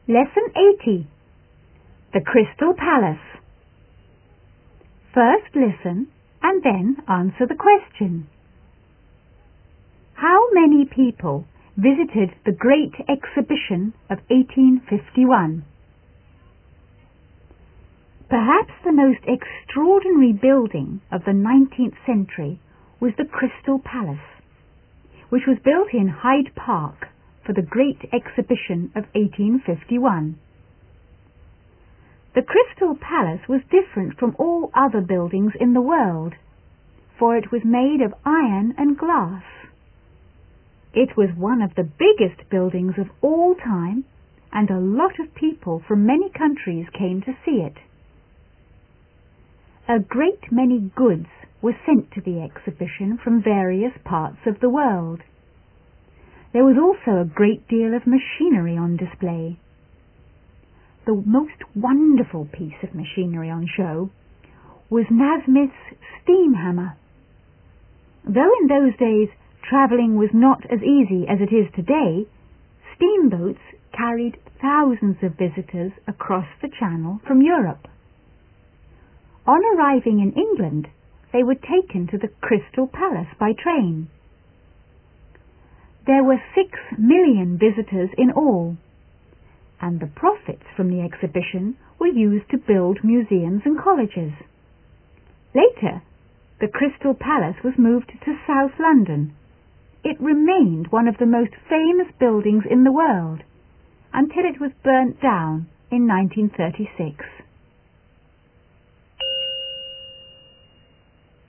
Lesson 80. The Crystal Palace. First listen and then answer the question. How many people visited the Great Exhibition of 1851? Perhaps the most extraordinary building of the 19th century was the Crystal Palace, which was built in Hyde Park for the Great Exhibition of 1851. The Crystal Palace was different from all other buildings in the world, for it was made of iron and glass. It was one of the biggest buildings of all time, and a lot of people from many countries came to see it. A great many goods were sent to the exhibition from various parts of the world. There was also a great deal of machinery on display. The most wonderful piece of machinery on show was Nasmyth's steam hammer. Though in those days travelling was not as easy as it is today, steamboats carried thousands of visitors across the Channel from Europe. On arriving in England, they were taken to the Crystal Palace by train. There were 6 million visitors in all, and the profits from the exhibition were used to build museums and colleges. Later, the Crystal Palace was moved to South London. It remained one of the most famous buildings in the world until it was burnt down in 1936.